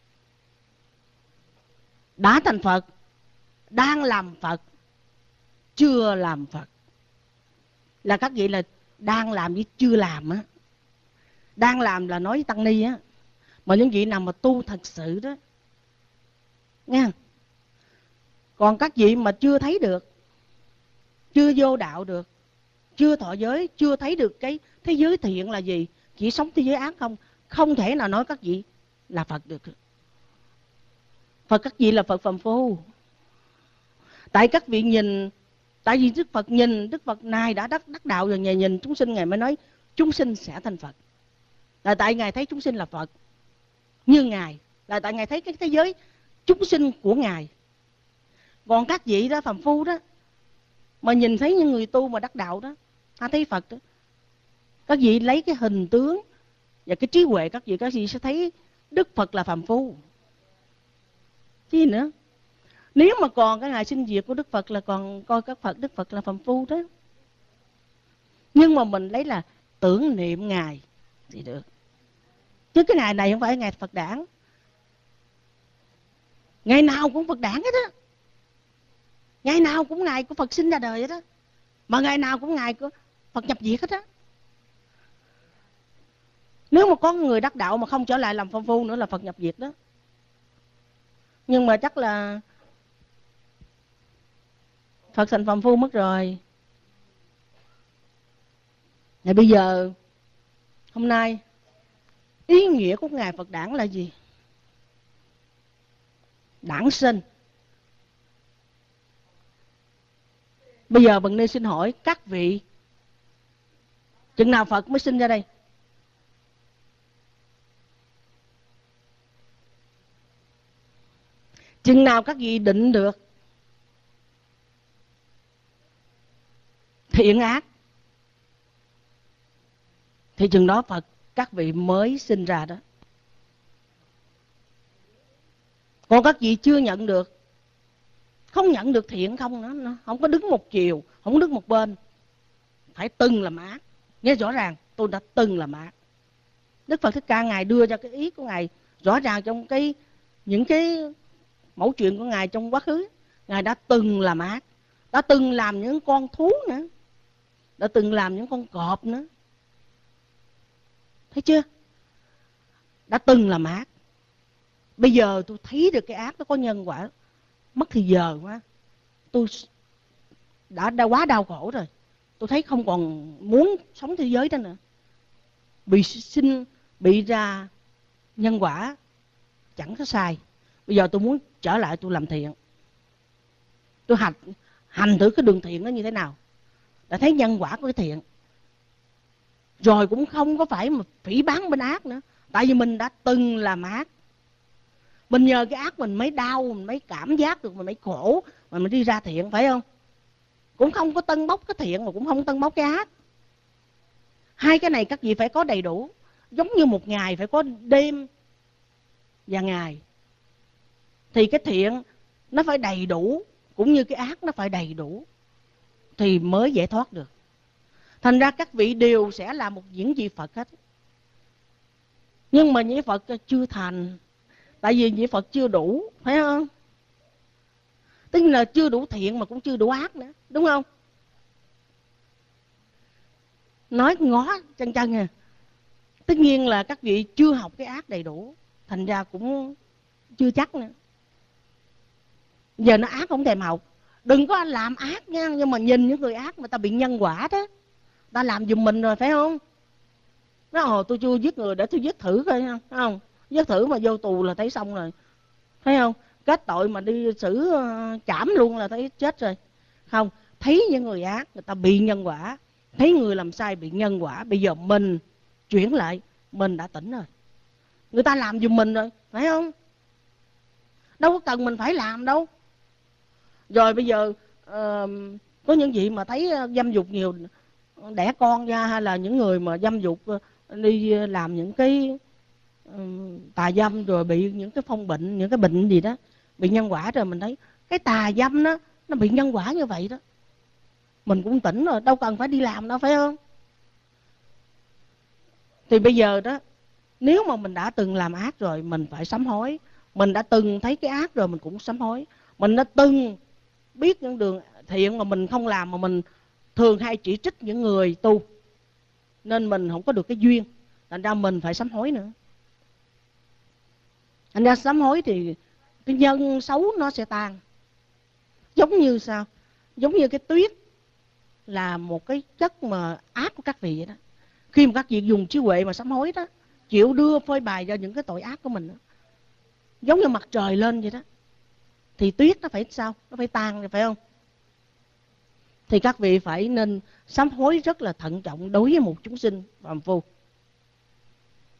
Đã thành Phật, đang làm Phật, chưa làm Phật. Là các vị là đang làm với chưa làm á. Đang làm là nói với tăng ni á. Mà những vị nào mà tu thật sự đó nghe. Còn các vị mà chưa thấy được, chưa vô đạo được, chưa thọ giới, chưa thấy được cái thế giới thiện là gì, chỉ sống thế giới ác không, không thể nào nói các vị là Phật được. Phật các vị là Phật phàm phu. Tại các vị nhìn, tại vì Đức Phật nhìn, Đức Phật này đã đắc, đắc đạo rồi, Ngài nhìn chúng sinh, Ngài mới nói chúng sinh sẽ thành Phật. Là tại Ngài thấy chúng sinh là Phật như Ngài, là tại Ngài thấy cái thế giới chúng sinh của Ngài. Còn các vị đó phàm phu đó mà nhìn thấy những người tu mà đắc đạo đó, ta thấy Phật đó, các vị lấy cái hình tướng và cái trí huệ các vị, các vị sẽ thấy Đức Phật là phàm phu chứ gì nữa. Nếu mà còn cái ngày sinh diệt của Đức Phật là còn coi các Phật Đức Phật là phàm phu đó. Nhưng mà mình lấy là tưởng niệm Ngài thì được. Chứ cái ngày này không phải ngày Phật đản. Ngày nào cũng Phật đản hết á. Ngày nào cũng ngày của Phật sinh ra đời hết á. Mà ngày nào cũng ngày của Phật nhập diệt hết á. Nếu mà có người đắc đạo mà không trở lại làm phàm phu nữa là Phật nhập diệt đó. Nhưng mà chắc là Phật thành phàm phu mất rồi. Thì bây giờ hôm nay ý nghĩa của ngày Phật đản là gì? Đản sinh. Bây giờ Bần Ni xin hỏi các vị, chừng nào Phật mới sinh ra đây? Chừng nào các vị định được thiện ác thì chừng đó Phật các vị mới sinh ra đó. Còn các vị chưa nhận được, không nhận được thiện không nữa, nó không có đứng một chiều, không đứng một bên, phải từng làm ác. Nghe rõ ràng, tôi đã từng làm ác. Đức Phật Thích Ca Ngài đưa ra cái ý của Ngài rõ ràng trong cái những cái mẫu chuyện của Ngài trong quá khứ. Ngài đã từng làm ác, đã từng làm những con thú nữa, đã từng làm những con cọp nữa. Thấy chưa? Đã từng làm ác. Bây giờ tôi thấy được cái ác nó có nhân quả. Mất thì giờ quá. Tôi đã, đã quá đau khổ rồi. Tôi thấy không còn muốn sống thế giới đó nữa. Bị sinh, bị ra nhân quả chẳng có sai. Bây giờ tôi muốn trở lại tôi làm thiện. Tôi hành, hành thử cái đường thiện nó như thế nào. Đã thấy nhân quả của cái thiện. Rồi cũng không có phải mà phỉ báng bên ác nữa. Tại vì mình đã từng làm ác. Mình nhờ cái ác mình mới đau, mình mới cảm giác được, mình mới khổ, mà mình đi ra thiện, phải không? Cũng không có tân bốc cái thiện mà cũng không tân bốc cái ác. Hai cái này các vị phải có đầy đủ. Giống như một ngày phải có đêm và ngày. Thì cái thiện nó phải đầy đủ, cũng như cái ác nó phải đầy đủ, thì mới giải thoát được. Thành ra các vị đều sẽ là một diễn vị Phật hết. Nhưng mà những Phật chưa thành. Tại vì những Phật chưa đủ, phải không? Tức là chưa đủ thiện mà cũng chưa đủ ác nữa, đúng không? Nói ngó chân chân à. Tất nhiên là các vị chưa học cái ác đầy đủ, thành ra cũng chưa chắc nữa. Giờ nó ác không thèm học. Đừng có làm ác nha. Nhưng mà nhìn những người ác mà ta bị nhân quả đó, ta làm giùm mình rồi, phải không? Nói ồ tôi chưa giết người, để tôi giết thử coi, phải không? Giết thử mà vô tù là thấy xong rồi, phải không? Kết tội mà đi xử chảm luôn là thấy chết rồi. Không, thấy những người ác người ta bị nhân quả, thấy người làm sai bị nhân quả. Bây giờ mình chuyển lại, mình đã tỉnh rồi. Người ta làm giùm mình rồi, phải không? Đâu có cần mình phải làm đâu. Rồi bây giờ uh, có những vị mà thấy dâm dục nhiều, đẻ con ra, hay là những người mà dâm dục đi làm những cái um, tà dâm rồi bị những cái phong bệnh, những cái bệnh gì đó, bị nhân quả rồi mình thấy cái tà dâm đó, nó bị nhân quả như vậy đó. Mình cũng tỉnh rồi, đâu cần phải đi làm đâu, phải không? Thì bây giờ đó, nếu mà mình đã từng làm ác rồi, mình phải sám hối. Mình đã từng thấy cái ác rồi, mình cũng sám hối. Mình đã từng biết những đường thiện mà mình không làm, mà mình thường hay chỉ trích những người tu, nên mình không có được cái duyên. Thành ra mình phải sám hối nữa. Thành ra sám hối thì cái nhân xấu nó sẽ tan. Giống như sao? Giống như cái tuyết là một cái chất mà ác của các vị vậy đó. Khi mà các vị dùng trí huệ mà sám hối đó, chịu đưa phơi bày ra những cái tội ác của mình đó, giống như mặt trời lên vậy đó, thì tuyết nó phải sao? Nó phải tan, phải không? Thì các vị phải nên sám hối rất là thận trọng đối với một chúng sinh phàm phu.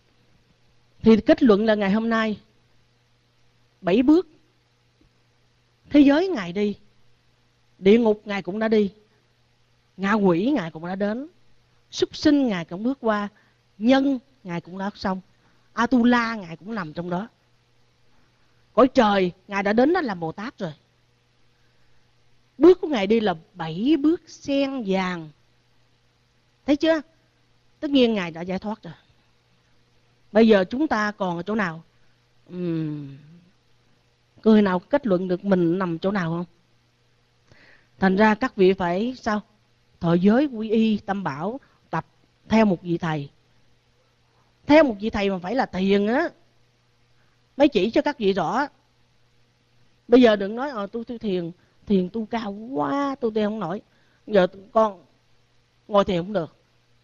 Thì kết luận là ngày hôm nay bảy bước thế giới Ngài đi, địa ngục Ngài cũng đã đi, ngạ quỷ Ngài cũng đã đến, súc sinh Ngài cũng bước qua, nhân Ngài cũng đã xong, Atula Ngài cũng nằm trong đó, cõi trời Ngài đã đến đó làm Bồ Tát rồi. Bước của Ngài đi là bảy bước sen vàng, thấy chưa? Tất nhiên Ngài đã giải thoát rồi. Bây giờ chúng ta còn ở chỗ nào? Uhm, người nào kết luận được mình nằm chỗ nào không? Thành ra các vị phải sao? Thọ giới quy y tam bảo, tập theo một vị thầy. Theo một vị thầy mà phải là thiền á, mới chỉ cho các vị rõ. Bây giờ đừng nói ờ tôi tôi thiền, thiền tu cao quá, tôi tôi không nổi. Giờ con ngồi thiền không được.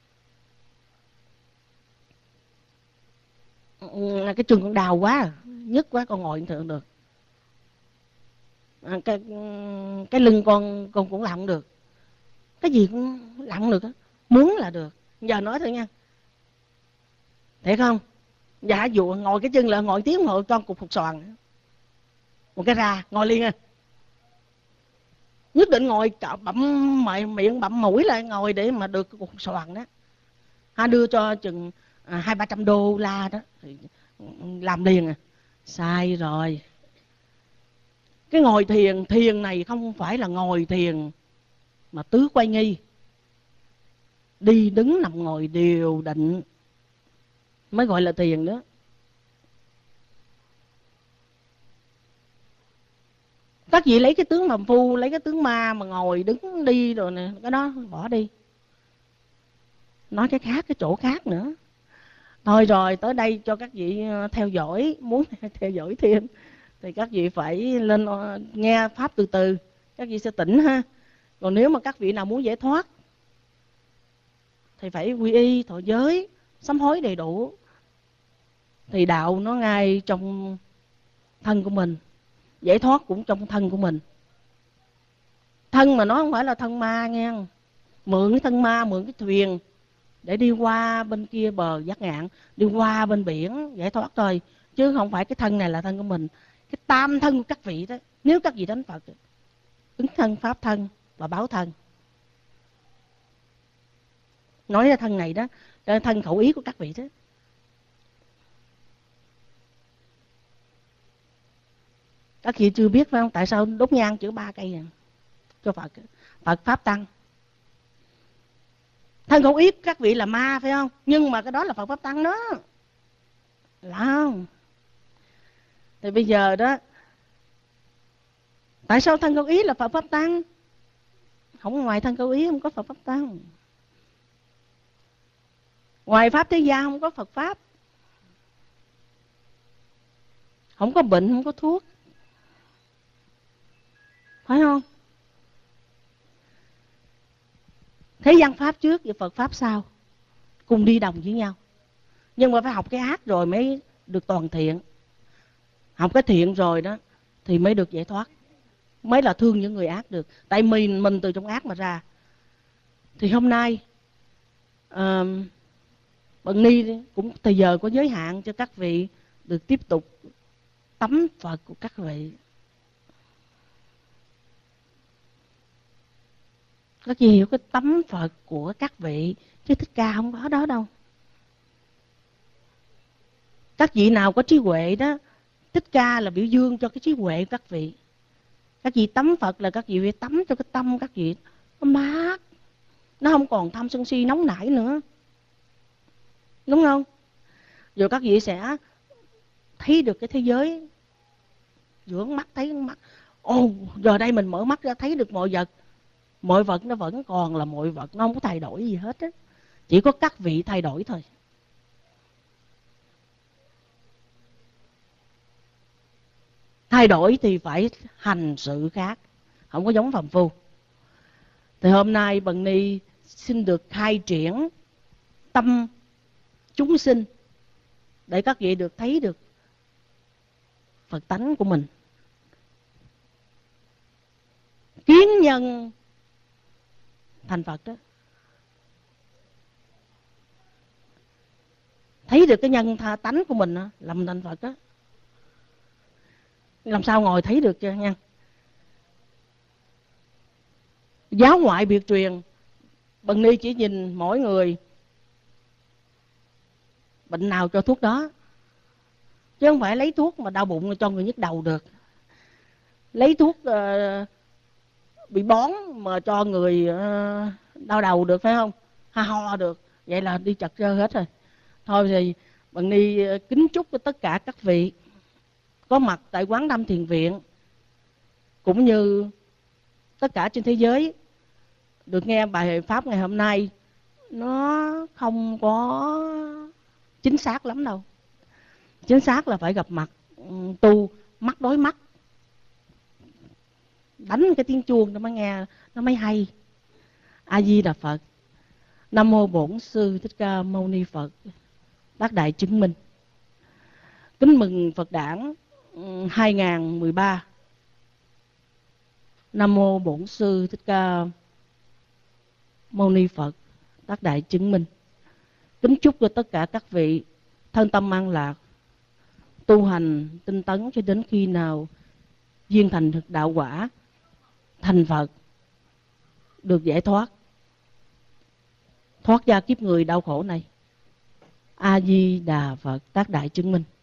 Cái chân con đau quá, nhức quá, con ngồi không thượng được. À, cái cái lưng con con cũng làm không được. Cái gì cũng làm được á, muốn là được. Giờ nói thôi nha, thiệt không? Dạ dụ ngồi cái chân là ngồi tiếng ngồi con cục phục xoàn, một cái ra ngồi liền à. Nhất định ngồi bậm miệng bậm mũi lại ngồi để mà được cục phục xoàn đó. Ha, đưa cho chừng à, hai ba trăm đô la đó thì làm liền à. Sai rồi. Cái ngồi thiền, thiền này không phải là ngồi thiền mà tứ quay nghi, đi đứng nằm ngồi đều định mới gọi là thiền đó. Các vị lấy cái tướng phàm phu, lấy cái tướng ma mà ngồi đứng đi rồi nè, cái đó bỏ đi. Nói cái khác, cái chỗ khác nữa. Thôi rồi, tới đây cho các vị theo dõi, muốn theo dõi thêm thì các vị phải lên nghe pháp từ từ, các vị sẽ tỉnh ha. Còn nếu mà các vị nào muốn giải thoát thì phải quy y, thọ giới, sám hối đầy đủ. Thì đạo nó ngay trong thân của mình, giải thoát cũng trong thân của mình. Thân mà nó không phải là thân ma nghe. Mượn cái thân ma, mượn cái thuyền để đi qua bên kia bờ giác ngạn, đi qua bên biển giải thoát thôi. Chứ không phải cái thân này là thân của mình. Cái tam thân của các vị đó, nếu các vị đánh Phật, ứng thân, pháp thân và báo thân. Nói ra thân này đó, là thân khẩu ý của các vị đó. Các vị chưa biết phải không? Tại sao đốt nhang chữ ba cây à? Cho Phật, Phật Pháp Tăng. Thân khẩu ý các vị là ma phải không? Nhưng mà cái đó là Phật Pháp Tăng đó. Là không? Thì bây giờ đó, tại sao thân khẩu ý là Phật Pháp Tăng? Không, ngoài thân khẩu ý không có Phật Pháp Tăng. Ngoài Pháp thế gian không có Phật Pháp. Không có bệnh, không có thuốc. Phải không? Thế gian Pháp trước và Phật Pháp sau, cùng đi đồng với nhau. Nhưng mà phải học cái ác rồi mới được toàn thiện. Học cái thiện rồi đó thì mới được giải thoát, mới là thương những người ác được. Tại mình mình từ trong ác mà ra. Thì hôm nay uh, Bần Ni cũng thời giờ có giới hạn cho các vị được tiếp tục tắm Phật của các vị. Các vị hiểu cái tắm Phật của các vị, chứ Thích Ca không có đó đâu. Các vị nào có trí huệ đó, Thích Ca là biểu dương cho cái trí huệ của các vị. Các vị tắm Phật là các vị phải tắm cho cái tâm các vị nó mát, nó không còn tham sân si nóng nảy nữa, đúng không? Rồi các vị sẽ thấy được cái thế giới, dưỡng mắt thấy mắt. Ồ, giờ đây mình mở mắt ra thấy được mọi vật. Mọi vật nó vẫn còn là mọi vật, nó không có thay đổi gì hết á. Chỉ có các vị thay đổi thôi. Thay đổi thì phải hành sự khác, không có giống phàm phu. Thì hôm nay Bần Ni xin được khai triển tâm chúng sinh để các vị được thấy được Phật tánh của mình. Kiến nhân thành Phật đó. thấy được cái nhân tha tánh của mình á, làm thành Phật á. Làm sao ngồi thấy được nha. Giáo ngoại biệt truyền, Bần Ni chỉ nhìn mỗi người bệnh nào cho thuốc đó, chứ không phải lấy thuốc mà đau bụng cho người nhức đầu được, lấy thuốc uh, bị bón mà cho người uh, đau đầu được, phải không? Ha ho được, vậy là đi chật trơ hết rồi. Thôi thì Bần Ni kính chúc cho tất cả các vị có mặt tại Quán Tâm Thiền Viện cũng như tất cả trên thế giới được nghe bài pháp ngày hôm nay. Nó không có chính xác lắm đâu. Chính xác là phải gặp mặt tu, mắt đối mắt, đánh cái tiếng chuông nó mới nghe, nó mới hay. A Di Đà Phật. Nam mô Bổn Sư Thích Ca Mâu Ni Phật. Tác đại chứng minh. Kính mừng Phật đản hai không một ba. Nam mô Bổn Sư Thích Ca Mâu Ni Phật. Tác đại chứng minh. Kính chúc cho tất cả các vị thân tâm an lạc, tu hành tinh tấn cho đến khi nào duyên thành thực đạo quả, thành Phật, được giải thoát, thoát ra kiếp người đau khổ này. A Di Đà Phật. Tác đại chứng minh.